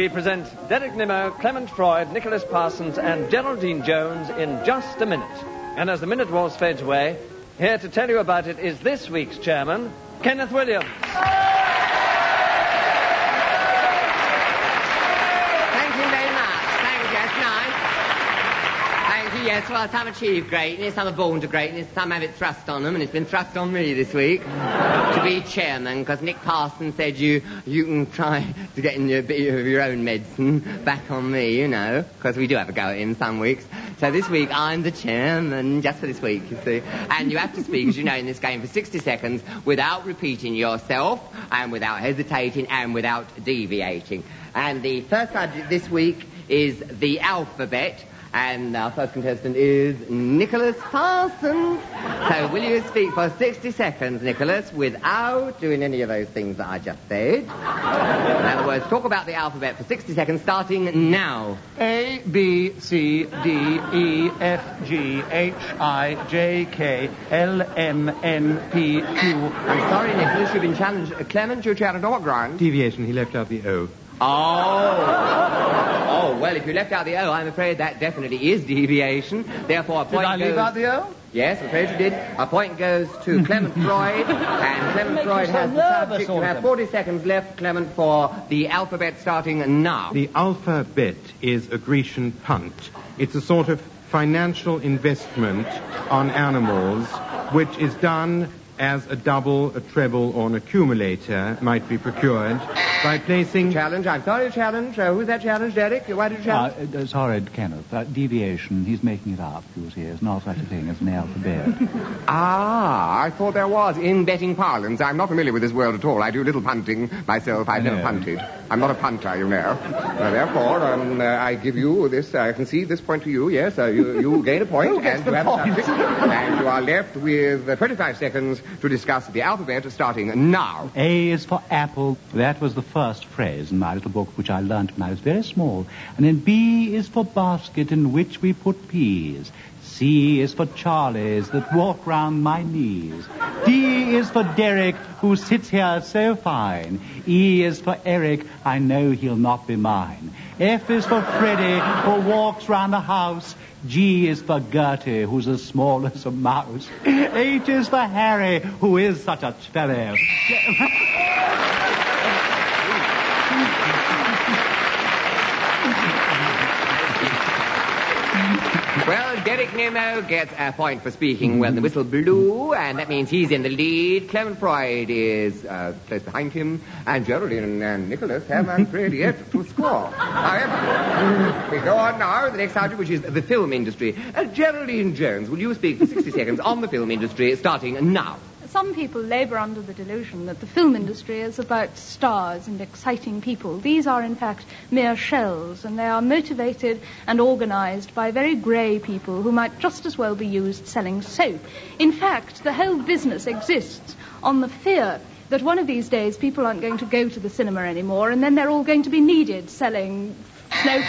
we present Derek Nimmo, Clement Freud, Nicholas Parsons and Geraldine Jones in just a minute. And as the minute waltz fades away, here to tell you about it is this week's chairman, Kenneth Williams. Yes, well, some achieve greatness, some are born to greatness, some have it thrust on them, and it's been thrust on me this week to be chairman, because Nick Parsons said you can try to get in a bit of your own medicine back on me, you know, because we do have a go at him some weeks. So this week, I'm the chairman, just for this week, you see. And you have to speak, as you know, in this game for 60 seconds without repeating yourself, and without hesitating, and without deviating. And the first subject this week is the alphabet. And our first contestant is Nicholas Parsons. So will you speak for 60 seconds, Nicholas, without doing any of those things that I just said? In other words, talk about the alphabet for 60 seconds, starting now. A, B, C, D, E, F, G, H, I, J, K, L, M, N, P, Q. I'm sorry, Nicholas, you've been challenged. Clement, you challenged on what ground? Deviation, he left out the O. Oh, well, if you left out the O, I'm afraid that definitely is deviation. Therefore, a point Did I leave out the O? Yes, I'm afraid you did. A point goes to Clement Freud, and Clement Freud has the subject. You have 40 seconds left, Clement, for the alphabet starting now. The alphabet is a Grecian punt. It's a sort of financial investment on animals, which is done as a double, a treble, or an accumulator might be procured by placing... Challenge, I'm sorry, challenge. Who's that challenge, Derek? Why did you challenge? Sorry, Kenneth. Deviation, he's making it up, you see. There's no such a thing as an alphabet. I thought there was. In betting parlance, I'm not familiar with this world at all. I do little punting myself. I've never punted. I'm not a punter, you know. Therefore, I give you this, I concede this point to you, yes. You gain a point. Who gets and the you have point? a subject, and you are left with 25 seconds to discuss the alphabet starting now. A is for apple. That was the first phrase in my little book, which I learnt when I was very small. And then B is for basket, in which we put peas. C is for Charlies that walk round my knees. D is for Derek, who sits here so fine. E is for Eric, I know he'll not be mine. F is for Freddie, who walks round the house. G is for Gertie, who's as small as a mouse. H is for Harry, who is such a fellow. Well, Derek Nimmo gets a point for speaking when the whistle blew, and that means he's in the lead. Clement Freud is close behind him, and Geraldine and Nicholas haven't really yet to score. However, we go on now, the next subject, which is the film industry. Geraldine Jones, will you speak for 60 seconds on the film industry, starting now? Some people labour under the delusion that the film industry is about stars and exciting people. These are, in fact, mere shells, and they are motivated and organised by very grey people who might just as well be used selling soap. In fact, the whole business exists on the fear that one of these days people aren't going to go to the cinema anymore, and then they're all going to be needed selling soap.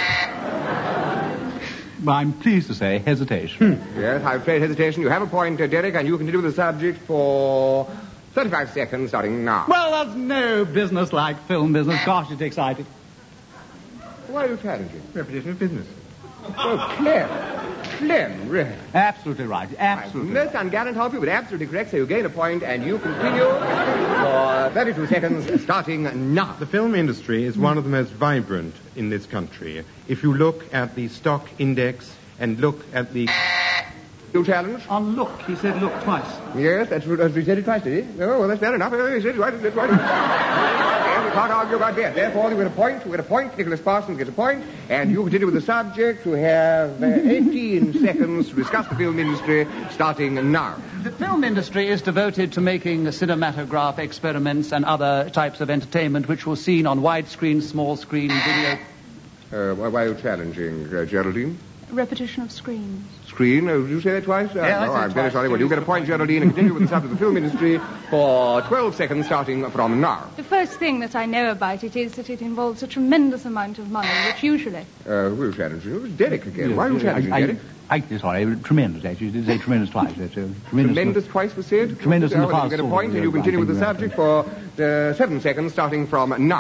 I'm pleased to say hesitation. Yes, I'm afraid hesitation. You have a point, Derek, and you continue with the subject for 35 seconds, starting now. Well, there's no business like film business. Gosh, it's exciting. Why are you challenging? Repetition of business. Oh, Clem, really. Absolutely right. Absolutely. Most ungallant of you, but absolutely correct. So you gain a point, and you continue for 32 seconds, starting now. The film industry is one of the most vibrant in this country. If you look at the stock index and look at the... You challenge? On look. He said look twice. Yes, that's what he said it twice, did he? Oh, well, that's fair enough. He said it right. That's right. And we can't argue about that. Therefore, you get a point. Nicholas Parsons gets a point. And you continue with the subject. You have 18 seconds to discuss the film industry, starting now. The film industry is devoted to making cinematograph experiments and other types of entertainment which were seen on widescreen, small screen, video. Why are you challenging, Geraldine? Repetition of screens. Screen? Did you say that twice? Yeah, I'm very sorry. Well, you get a point, Geraldine, and continue with the subject of the film industry for 12 seconds, starting from now. The first thing that I know about it is that it involves a tremendous amount of money, which usually... Who are you challenging? It was Derek again. Why are you challenging Derek? Sorry, tremendous, actually. You did say tremendous twice. Tremendous twice was said? Tremendous in the past. You get a point, and you continue with the subject for 7 seconds, starting from now.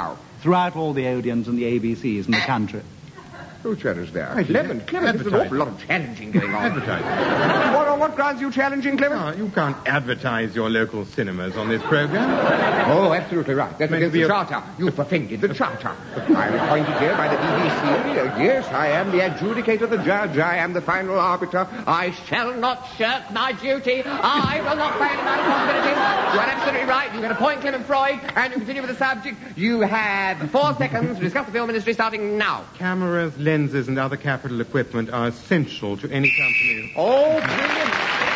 throughout all the Odeons and the ABCs in the country. Who challenged there? Clement, there's an awful lot of challenging going on. Advertising. On what grounds are you challenging, Clement? You can't advertise your local cinemas on this program. Oh, absolutely right. That's against the Charter. You've offended the Charter. I'm appointed here by the BBC. Yes, I am the adjudicator, the judge. I am the final arbiter. I shall not shirk my duty. I will not fail in my responsibilities. You are absolutely right. You get a point, Clement Freud, and you continue with the subject. You have 4 seconds to discuss the film industry starting now. Cameras, lenses, and other capital equipment are essential to any company. Oh, brilliant.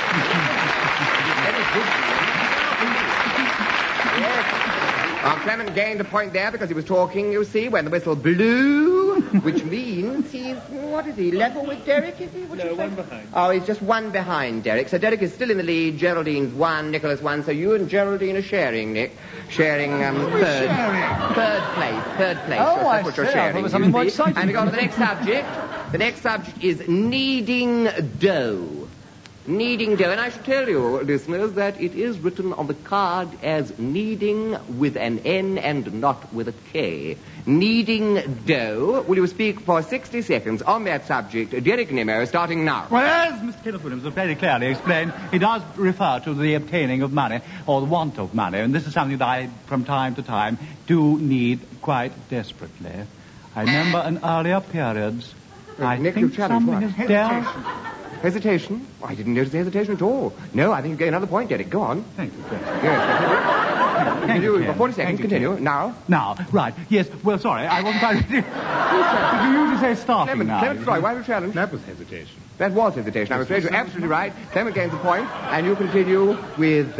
Clement gained a point there because he was talking, you see, when the whistle blew, which means he's, what is he, level with Derek, is he? No, one behind. Oh, he's just one behind Derek. So Derek is still in the lead, Geraldine's 1, Nicholas 1, so you and Geraldine are sharing, Nick. Sharing, third place. Oh, That's what you're I sharing. thought it was something more you see. exciting. And we go on to the next subject. The next subject is kneading dough. Kneading dough. And I should tell you, listeners, that it is written on the card as kneading with an N and not with a K. Kneading dough. Will you speak for 60 seconds on that subject? Derek Nimmo, starting now. Well, as Mr. Kenneth Williams has very clearly explained, he does refer to the obtaining of money, or the want of money, and this is something that I, from time to time, do need quite desperately. I remember in earlier periods, I Nick, think you've challenged something what? has dealt... Hesitation? Oh, I didn't notice the hesitation at all. No, I think you get another point, Derek. Go on. Thank you, sir. Yes. Thank you, You've got 40 Thank seconds. you, Continue. Ken. Now. Now, right. Yes, well, sorry, I wasn't quite ready. Did you usually say starting now? Clement Freud, why have you challenged? That was hesitation. That was hesitation. I'm afraid you're absolutely right. Clement gains a point, and you continue with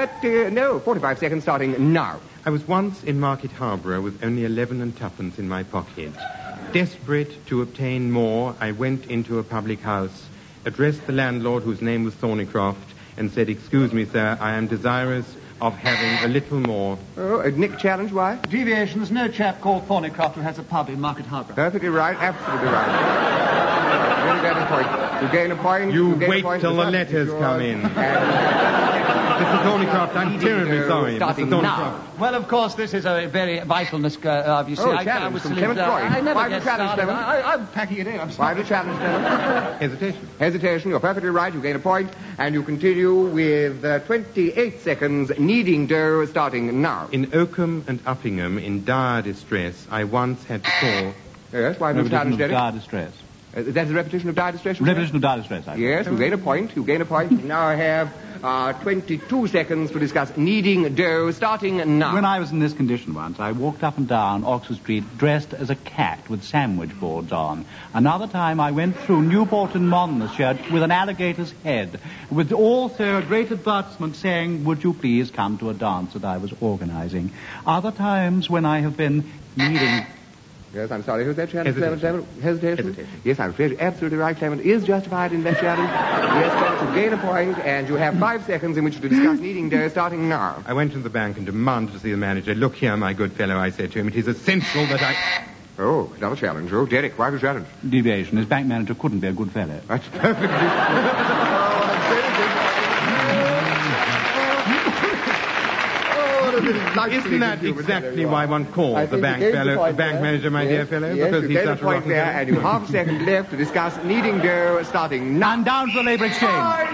45 seconds starting now. I was once in Market Harborough with only 11 and twopence in my pocket. Desperate to obtain more, I went into a public house, addressed the landlord, whose name was Thornycroft, and said, "Excuse me, sir, I am desirous of having a little more." Oh, Nick challenge, why? Deviation, there's no chap called Thornycroft who has a pub in Market Harborough. Perfectly right, absolutely right. You gain a point. You gain a point. You gain a wait point. till the letters come in. Mr. Thornycroft, I'm terribly sorry. Mr. Starting Thornycroft. now. Well, of course, this is a very vital, you see. challenge was from to live Clement Freud. I never Why get the challenge, started. Clement? I'm packing it in. I'm Why sorry. have you challenged them? Hesitation. Hesitation, you're perfectly right. You gain a point, and you continue with 28 seconds kneading dough starting now. In Oakham and Uppingham, in dire distress, I once had to call... Yes, why have you challenged, Derek? Dire distress. That's a repetition of dire distress? Repetition of dire distress, I think. Yes, you gain a point. You gain a point. You now have 22 seconds to discuss kneading dough starting now. When I was in this condition once, I walked up and down Oxford Street dressed as a cat with sandwich boards on. Another time I went through Newport and Monmouthshire with an alligator's head, with also a great advertisement saying, "Would you please come to a dance that I was organizing?" Other times when I have been kneading... Yes, I'm sorry. Who's that challenge? Hesitation. Hesitation? Yes, I'm afraid you're absolutely right. Clement is justified in that challenge. Yes, Clement, you gain a point, and you have 5 seconds in which to discuss kneading dough starting now. I went to the bank and demanded to see the manager. "Look here, my good fellow," I said to him, "it is essential that I..." Oh, another challenge. Oh, Derek, why have you challenged? Deviation. His bank manager couldn't be a good fellow. That's perfectly... Isn't that exactly why one calls the bank manager, my dear fellow? Yes, because you he's gain a such a point rotten there, fellow? and you have half a second left to discuss kneading dough starting now. And down to the Labour Exchange.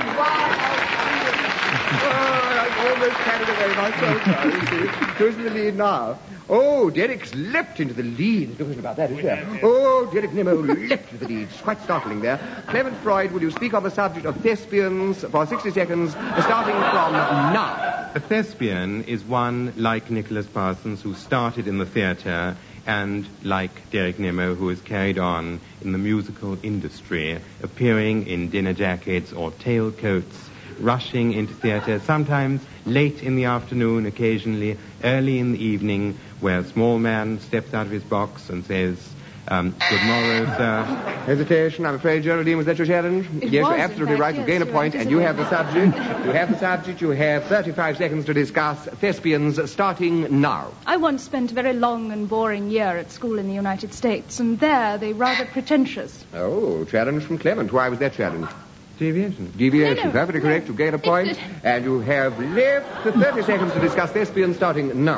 I almost carried away myself now, you see. Who's in the lead now? Oh, Derek's leapt into the lead. There's no question about that, is there? Oh, Derek Nimmo leapt into the lead. It's quite startling there. Clement Freud, will you speak on the subject of thespians for 60 seconds, starting from now? A thespian is one like Nicholas Parsons, who started in the theatre, and like Derek Nimmo, who is carried on in the musical industry, appearing in dinner jackets or tailcoats, rushing into theatre, sometimes late in the afternoon, occasionally early in the evening, where a small man steps out of his box and says, "Good morrow, sir." Hesitation, I'm afraid, Geraldine, was that your challenge? It Yes, was, you're in absolutely fact, right. You yes, gain a you point, and you have the anticipated. subject. You have the subject. You have 35 seconds to discuss thespians starting now. I once spent a very long and boring year at school in the United States, and there they rather pretentious. Oh, challenge from Clement. Why was that challenge? Deviation. Deviation. No, Perfectly correct. You gain a point, and you have left 30 seconds to discuss thespians starting now.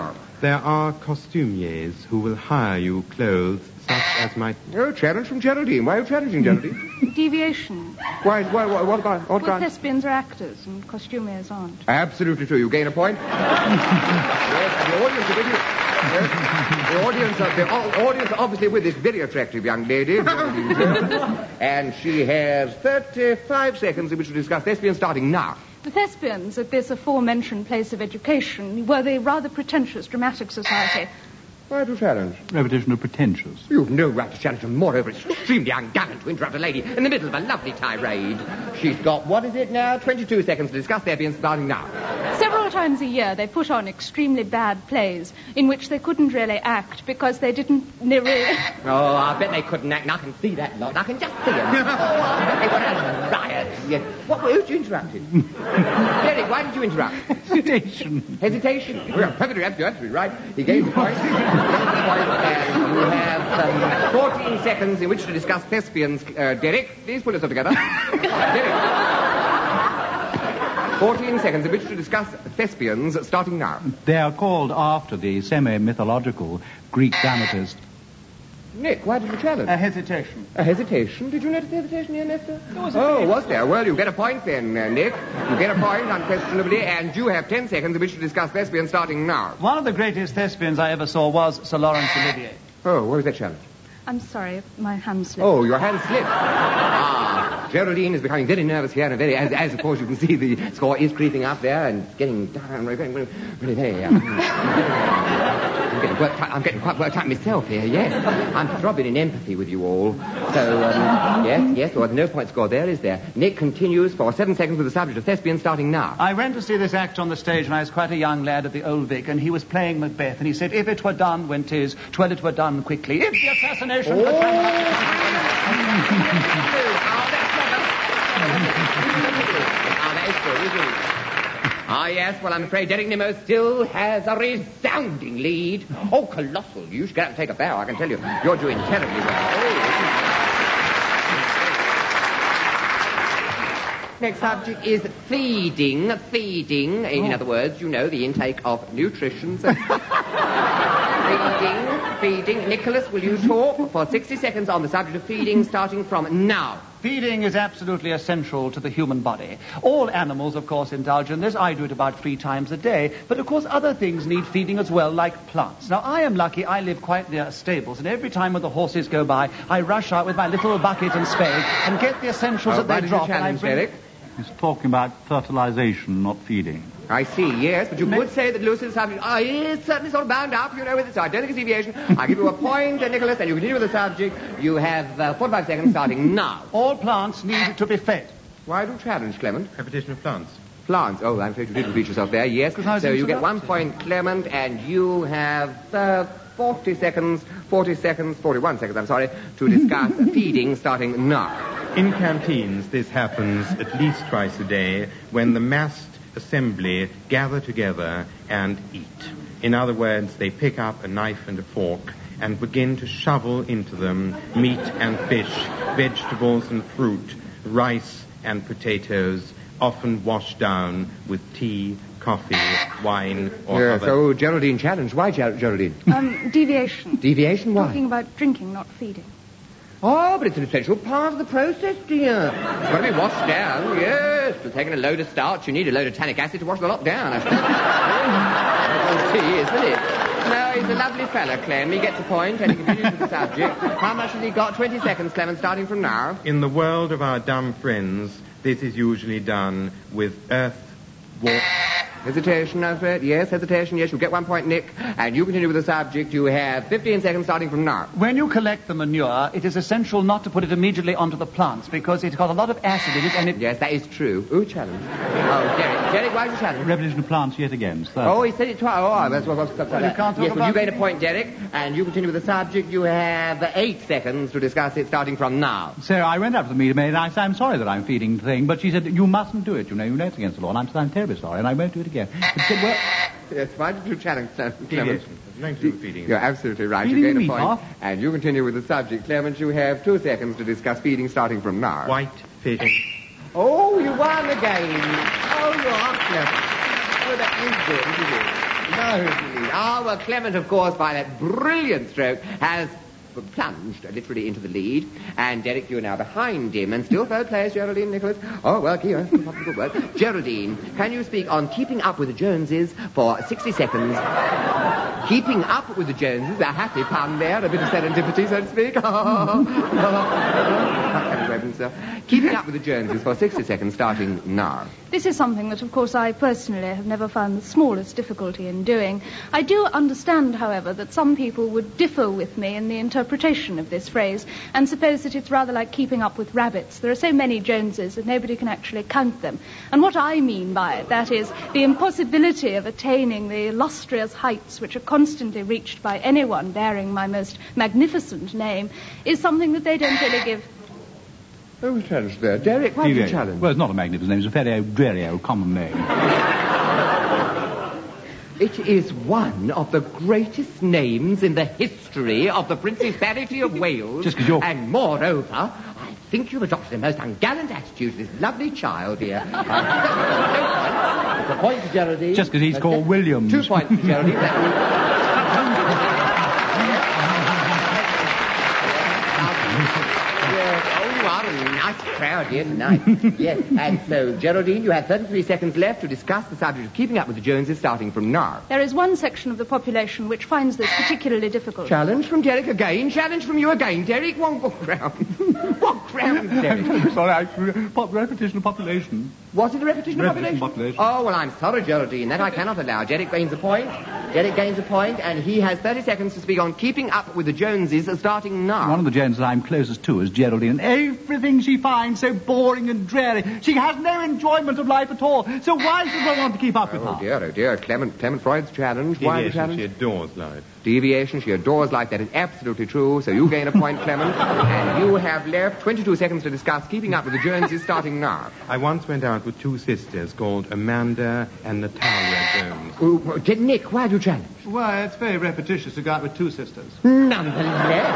There are costumiers who will hire you clothes such as might... Oh, challenge from Geraldine. Why are you challenging Geraldine? Deviation. What about... Well, thespians are actors and costumiers aren't. Absolutely true. You gain a point. Yes, and the audience are with you. Yes. The audience are obviously with this very attractive young lady. And she has 35 seconds in which to discuss thespians starting now. The thespians at this aforementioned place of education were the rather pretentious dramatic society. Why do you challenge? Repetition of pretentious. You've no right to challenge them. Moreover, it's extremely ungallant to interrupt a lady in the middle of a lovely tirade. She's got, what is it now? 22 seconds to discuss thespians starting now. Several times a year they put on extremely bad plays in which they couldn't really act because they didn't really... Oh, I bet they couldn't act. I can see that lot. I can just see them. Oh, I bet they were a riot. Yes. Who did you interrupt? Derek, why did you interrupt? Hesitation. Well, perfectly, absolutely right. He gave the point. And you have 14 seconds in which to discuss thespians. Derek, please put yourself together. Derek. 14 seconds in which to discuss thespians starting now. They are called after the semi-mythological Greek dramatist. Nick, why did you challenge? A hesitation. A hesitation? Did you notice the hesitation here, Nestor? Was there? Well, you get a point then, Nick. You get a point, unquestionably, and you have 10 seconds in which to discuss thespians starting now. One of the greatest thespians I ever saw was Sir Lawrence Olivier. Oh, what was that challenge? I'm sorry, my hand slipped. Oh, your hand slipped. Geraldine is becoming very nervous here, and as of course you can see, the score is creeping up there and getting really very... I'm getting quite worked up myself here, yes. I'm throbbing in empathy with you all. So, yes, well, no point scored there, is there? Nick continues for 7 seconds with the subject of thespian starting now. I went to see this act on the stage when I was quite a young lad at the Old Vic, and he was playing Macbeth, and he said, if it were done when 'tis, 'twere it were done quickly. If the assassination... That is true, isn't it? Ah, yes, well, I'm afraid Derek Nimmo still has a resounding lead. Oh, colossal. You should get out and take a bow, I can tell you. You're doing terribly well. Next subject is feeding. In other words, you know, the intake of nutrition. Feeding. Nicholas, will you talk for 60 seconds on the subject of feeding, starting from now? Feeding is absolutely essential to the human body. All animals, of course, indulge in this. I do it about 3 times a day. But, of course, other things need feeding as well, like plants. Now, I am lucky. I live quite near stables, and every time when the horses go by, I rush out with my little bucket and spade and get the essentials that they drop. And I bring... Derek? He's talking about fertilization, not feeding. I see, yes, but you could say that Lucy's subject is certainly sort of bound up, you know, with its identical deviation. I'll give you a point, Nicholas, and you continue with the subject. You have 45 seconds starting now. All plants need to be fed. Why do you challenge, Clement? Repetition of plants. Plants. Oh, I'm afraid you did repeat yourself there, yes. So you get 1 point, Clement, and you have 41 seconds, to discuss feeding starting now. In canteens, this happens at least twice a day when the massed assembly gather together and eat. In other words, they pick up a knife and a fork and begin to shovel into them meat and fish, vegetables and fruit, rice and potatoes, often washed down with tea, coffee, wine, or other... So, Geraldine challenged. Why, Geraldine? Deviation. Deviation? Why? Talking about drinking, not feeding. Oh, but it's an essential part of the process, dear. It's got to be washed down, yes. For taking a load of starch, you need a load of tannic acid to wash the lot down, I suppose. Tea, isn't it? No, he's a lovely fellow, Clem. He gets a point, and he continues with the subject. How much has he got? 20 seconds, Clement, starting from now. In the world of our dumb friends, this is usually done with earth, water... Hesitation, Alfred. Yes, hesitation. Yes, you get 1 point, Nick. And you continue with the subject. You have 15 seconds starting from now. When you collect the manure, it is essential not to put it immediately onto the plants because it's got a lot of acid in it and it... Yes, that is true. Ooh, challenge. Oh, Derek, why did you challenge? Repetition of plants yet again. Oh, he said it twice. Oh, that's what... You can't talk yes, about... well, you gain a point, Derek. And you continue with the subject. You have 8 seconds to discuss it starting from now. So I went up to the meter maid and I said, I'm sorry that I'm feeding the thing, but she said, you mustn't do it, you know it's against the law. And I'm terribly sorry, and I won't do it again. But she said, well... Yes, why did you challenge Clement? Deviation. Nothing to do with feeding. You're absolutely right. Feeding you gain a meat point. off. And you continue with the subject. Clement, you have 2 seconds to discuss feeding starting from now. White fish. Oh, you won again. Oh, you are clever. Oh, that is good, isn't it? Ah, well, Clement, of course, by that brilliant stroke, has plunged literally into the lead. And Derek, you are now behind him. And still third place, Geraldine, Nicholas. Oh, well, here. Good work. Geraldine, can you speak on keeping up with the Joneses for 60 seconds? Keeping up with the Joneses, a happy pun there, a bit of serendipity, so to speak. Keeping up with the Joneses for 60 seconds, starting now. This is something that, of course, I personally have never found the smallest difficulty in doing. I do understand, however, that some people would differ with me in the interpretation of this phrase and suppose that it's rather like keeping up with rabbits. There are so many Joneses that nobody can actually count them. And what I mean by it, that is, the impossibility of attaining the illustrious heights which are constantly reached by anyone bearing my most magnificent name, is something that they don't really give. Oh, we challenged there. Derek, why did you challenge? Well, it's not a magnificent name. It's a very dreary old common name. It is one of the greatest names in the history of the Principality of Wales. Just 'cause you're... And moreover, I think you've adopted a most ungallant attitude to this lovely child here. It's a point to Geraldine. Just because he's called Williams. 2 points to Geraldine. Nice crowd here tonight. Yes, and so, Geraldine, you have 33 seconds left to discuss the subject of keeping up with the Joneses starting from now. There is one section of the population which finds this particularly difficult. Challenge from Derek again. Challenge from you again, Derek. One round. What round, Derek? Sorry, repetition of population. Was it a repetition of Repetition population? population. Oh, well, I'm sorry, Geraldine. That I cannot allow. Derek gains a point. Derek gains a point, and he has 30 seconds to speak on keeping up with the Joneses starting now. One of the Joneses I'm closest to is Geraldine, and everything she finds so boring and dreary. She has no enjoyment of life at all. So why should one want to keep up with her? Oh, dear. Clement Freud's challenge. Why the challenge? She adores life. Deviation, she adores life. That is absolutely true. So you gain a point, Clement. And you have left 22 seconds to discuss keeping up with the Joneses starting now. I once went out with two sisters called Amanda and Natalia Jones. Oh, Nick, why do you challenge? Why, it's very repetitious to go out with two sisters. Nonetheless.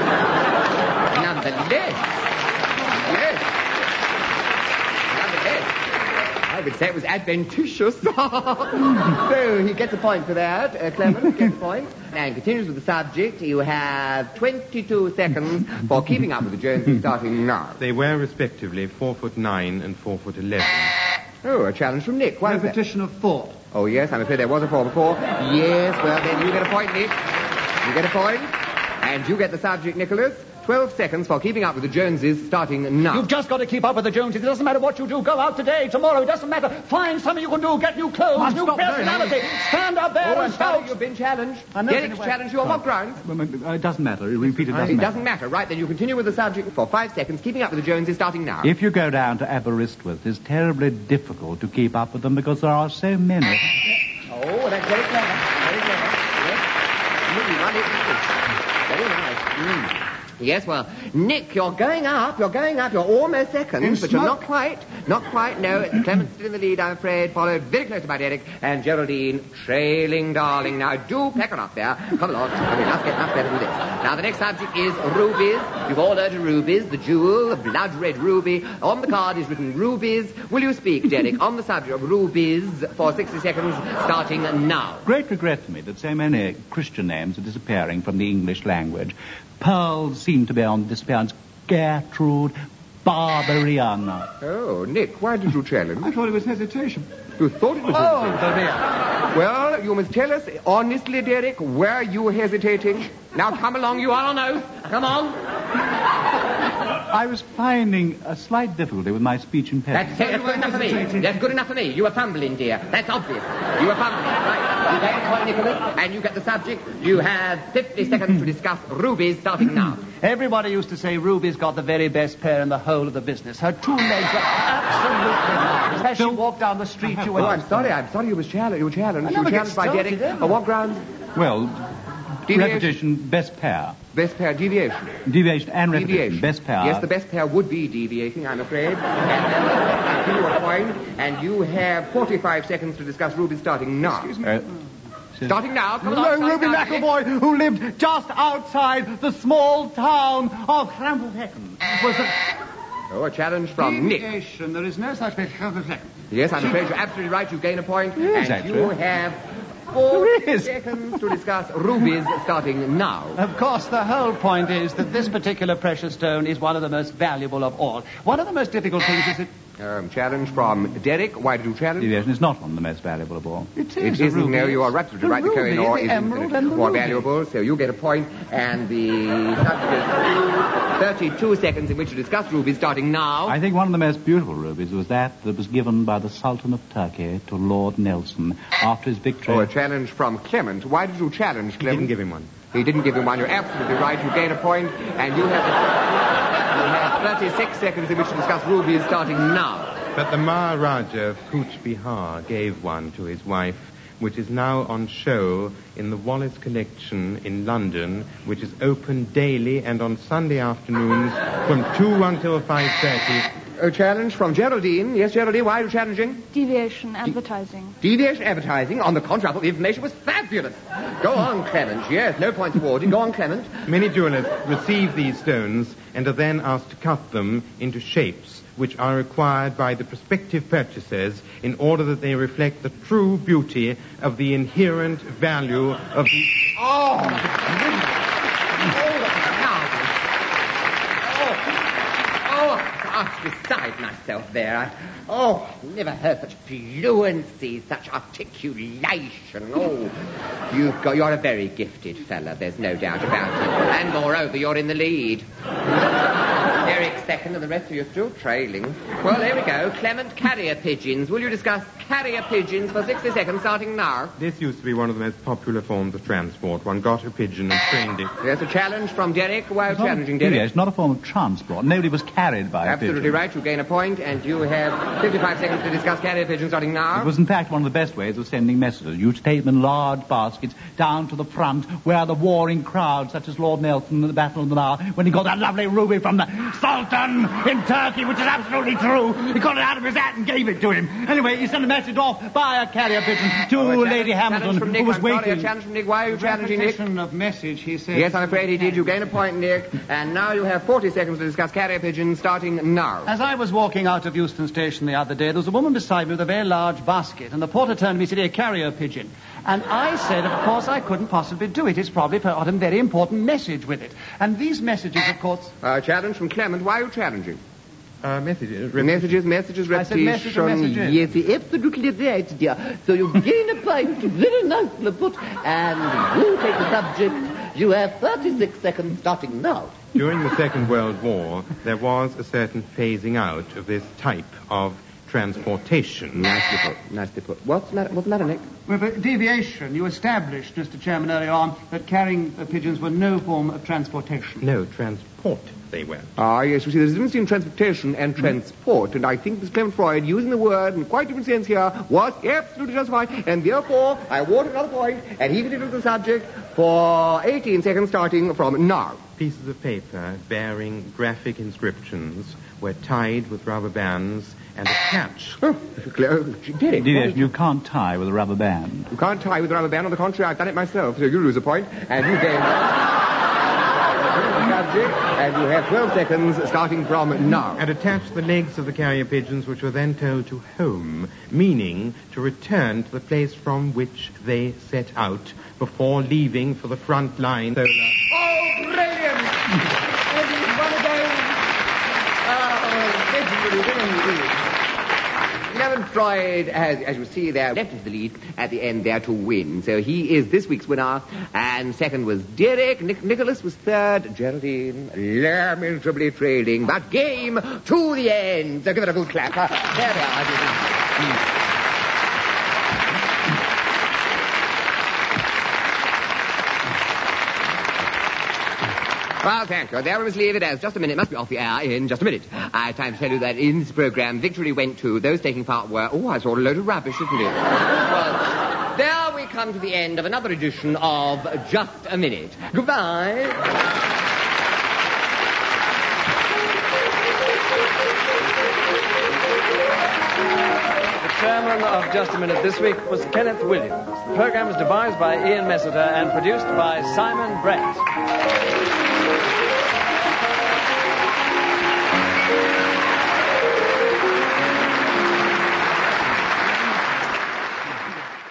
I would say it was adventitious. So he gets a point for that. Clement gets a point. And continues with the subject. You have 22 seconds for keeping up with the Joneses starting now. They were respectively 4'9" and 4'11". Oh, a challenge from Nick. Why is that? Repetition of thought. Oh, yes, I'm afraid there was a 4 before. Yes, well, then you get a point, Nick. You get a point. And you get the subject, Nicholas. 12 seconds for keeping up with the Joneses starting now. You've just got to keep up with the Joneses. It doesn't matter what you do. Go out today, tomorrow. It doesn't matter. Find something you can do. Get new clothes, new personality. Stand up there and sorry, shout. you've been challenged. I know, Derek's anyway. challenged you on what grounds? It doesn't matter. Repeat it doesn't It matter. doesn't matter. Right, then you continue with the subject for 5 seconds. Keeping up with the Joneses starting now. If you go down to Aberystwyth, it's terribly difficult to keep up with them because there are so many. Oh, that's very clever. Very clever. Yes. Very nice. Yes, well, Nick, you're going up. You're almost seconds, but you're not quite. No, Clement's still in the lead, I'm afraid, followed very closely by Derek, and Geraldine trailing, darling. Now, do peck on up there. Come along. I mean, let's get much better than this. Now, the next subject is rubies. You've all heard of rubies, the jewel, the blood red ruby. On the card is written rubies. Will you speak, Derek, on the subject of rubies for 60 seconds, starting now? Great regret to me that so many Christian names are disappearing from the English language. Pearls seem to be on disappearance. Gertrude, Barbariana. Oh, Nick, why did you challenge? I thought it was hesitation. You thought it was hesitation? Well, you must tell us honestly, Derek, were you hesitating? Now, come along, you are on oath. Come on. I was finding a slight difficulty with my speech impediment. That's good enough for me. That's good enough for me. You were fumbling, dear. That's obvious. You were fumbling. Right. You get the point, Nicholas, and you get the subject. You have 50 seconds to discuss rubies starting now. Everybody used to say Ruby's got the very best pair in the whole of the business. Her 2 legs are absolutely marvelous. As she walked down the street, you went... I'm sorry you were challenged. You were challenged by Derek. On what grounds? Well, Deviation. repetition, best pair. Best pair, deviation. Deviation and repetition, best pair. Yes, the best pair would be deviating, I'm afraid. And I'll give you a point, and you have 45 seconds to discuss rubies starting now. Excuse me. Starting now. Come along. Ruby McElroy, who lived just outside the small town of Cramplehecken, was a... Oh, a challenge from Nick. Deviation. There is no such thing. Yes, I'm afraid you're absolutely right. You gain a point. Yes, and actually. you have 40 seconds to discuss rubies starting now. Of course, the whole point is that this particular precious stone is one of the most valuable of all. One of the most difficult things is that... Challenge from Derek. Why did you challenge? Deviation is not one of the most valuable of all. It It isn't. No, you are absolutely right. The Kohinoor is emerald and the more ruby. valuable, so you get a point. And the subject is 32 seconds in which to discuss rubies starting now. I think one of the most beautiful rubies was that was given by the Sultan of Turkey to Lord Nelson after his victory. A challenge from Clement. Why did you challenge He Clement? didn't give him one. He didn't give him one. You're absolutely right. You gain a point, and you have 36 seconds in which to discuss rubies starting now. But the Maharaja of Cooch Behar gave one to his wife, which is now on show in the Wallace Collection in London, which is open daily and on Sunday afternoons from 2 until 5:30. A challenge from Geraldine. Yes, Geraldine, why are you challenging? Deviation advertising. Deviation advertising. On the contrary, the information was fabulous. Go on, Clement. Yes, no points awarded. Go on, Clement. Many jewelers receive these stones and are then asked to cut them into shapes which are required by the prospective purchasers in order that they reflect the true beauty of the inherent value of the... Beside myself there. Never heard such fluency, such articulation. You're a very gifted fella, there's no doubt about it. And moreover, you're in the lead. Eric's second and the rest of you are still trailing. Well, here we go. Clement, carrier pigeons. Will you discuss carrier pigeons for 60 seconds starting now? This used to be one of the most popular forms of transport. One got a pigeon and trained it. There's a challenge from Derek. Why are you challenging, Derek? Derek? It's not a form of transport. Nobody was carried by a pigeon. Absolutely right. You gain a point, and you have 55 seconds to discuss carrier pigeons starting now. It was, in fact, one of the best ways of sending messages. You take them in large baskets down to the front where the warring crowd, such as Lord Nelson at the Battle of the Nile, when he got that lovely ruby from the Sultan in Turkey, which is absolutely true. He got it out of his hat and gave it to him. Anyway, he sent a message off by a carrier pigeon to Lady Hamilton, who was waiting. A challenge from Nick. Why are you challenging Nick? Of message, he said. Yes, I'm afraid he did. You gain a point, Nick. And now you have 40 seconds to discuss carrier pigeons starting now. As I was walking out of Euston Station the other day, there was a woman beside me with a very large basket, and the porter turned to me and said, "A carrier pigeon." And I said, of course, I couldn't possibly do it. It's probably got a very important message with it. And these messages, of course... Challenge from Clement. Why are you challenging? Messages. Messages, repetition. Yes, you're absolutely right, dear. So you gain a point, very nicely put, and you take the subject. You have 36 seconds starting now. During the Second World War, there was a certain phasing out of this type of transportation. Nicely put. What's the matter, Nick? Well, but deviation, you established, Mr. Chairman, earlier on, that carrying pigeons were no form of transportation. No, transport they were. Ah, yes, you see, there's a difference between transportation and transport, and I think Mr. Clement Freud, using the word in quite different sense here, was absolutely justified, and therefore, I award another point, and he continues the subject for 18 seconds starting from now. Pieces of paper bearing graphic inscriptions were tied with rubber bands and attached. Derek, You can't tie with a rubber band. you can't tie with a rubber band. On the contrary, I've done it myself, so you lose a point, and you gain... subject, and you have 12 seconds starting from now. And attached the legs of the carrier pigeons, which were then told to home, meaning to return to the place from which they set out before leaving for the front line. Oh, brilliant! And he's won again. Legendary. Clement Freud, as you see there, left into the lead at the end there to win. So he is this week's winner. And second was Derek. Nicholas was third. Geraldine lamentably trailing. But game to the end. So give it a good clap. There we are. Well, thank you. There we must leave it as just a minute. Must be off the air in just a minute. I have time to tell you that in this program, victory went to those taking part were... Oh, I saw a load of rubbish, didn't it? Well, there we come to the end of another edition of Just a Minute. Goodbye. The chairman of Just a Minute this week was Kenneth Williams. The program was devised by Ian Messiter and produced by Simon Brett.